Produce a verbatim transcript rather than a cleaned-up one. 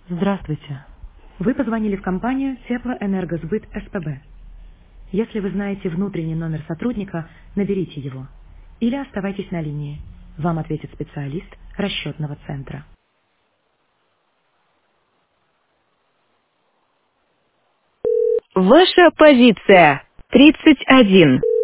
Здравствуйте. Вы позвонили в компанию Теплоэнергосбыт СПБ. Если вы знаете внутренний номер сотрудника, наберите его. Или оставайтесь на линии. Вам ответит специалист расчетного центра. Ваша позиция тридцать один.